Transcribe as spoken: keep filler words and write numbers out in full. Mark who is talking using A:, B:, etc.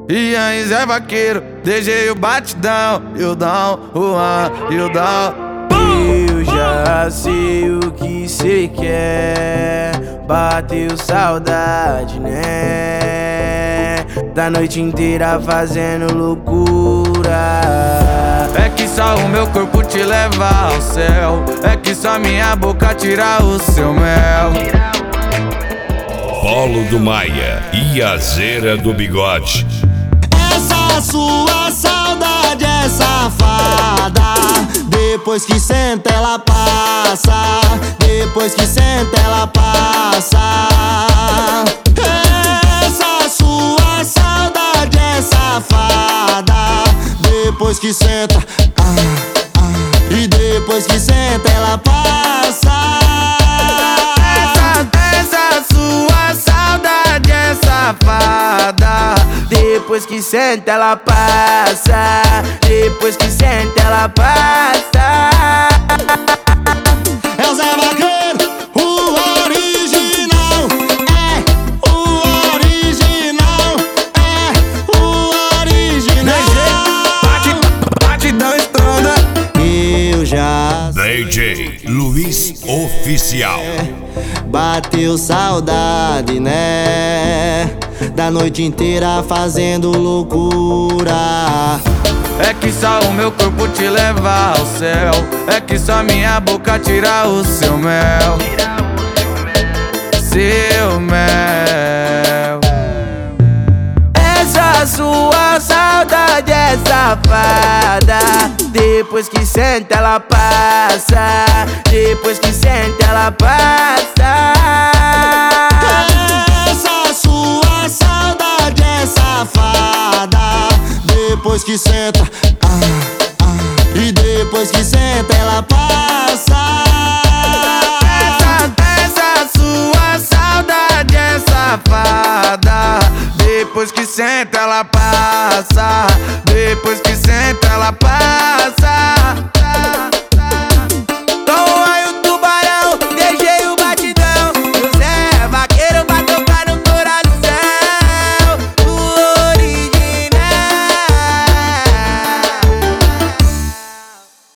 A: E aí Zé Vaqueiro, D J o batidão, e o down, o an, e o down.
B: Eu já sei o que cê quer, bateu saudade, né? Da noite inteira fazendo loucura.
A: É que só o meu corpo te leva ao céu, é que só minha boca tira o seu mel.
C: Polo do Maia e a Zera do Bigode.
D: Essa sua saudade é safada. Depois que senta ela passa, depois que senta ela passa. Essa sua saudade é safada. Depois que senta, ah, ah, e depois que senta ela passa.
B: Depois que senta ela passa, depois que senta ela passa.
D: É o Zé Vaqueiro, o original. É o original. É o original.
A: Batidão estronda.
D: Eu já
C: D J Luiz Oficial.
D: bateu saudade, né? Da noite inteira fazendo loucura.
A: É que só o meu corpo te leva ao céu, é que só minha boca tira o seu mel. Seu mel.
B: Essa sua saudade é safada. Depois que senta ela passa, depois que senta ela passa.
D: Essa sua saudade é safada. Depois que senta, ah, ah, e depois que senta ela passa.
A: Essa, essa sua saudade é safada. Depois que senta ela passa, depois que senta ela passa.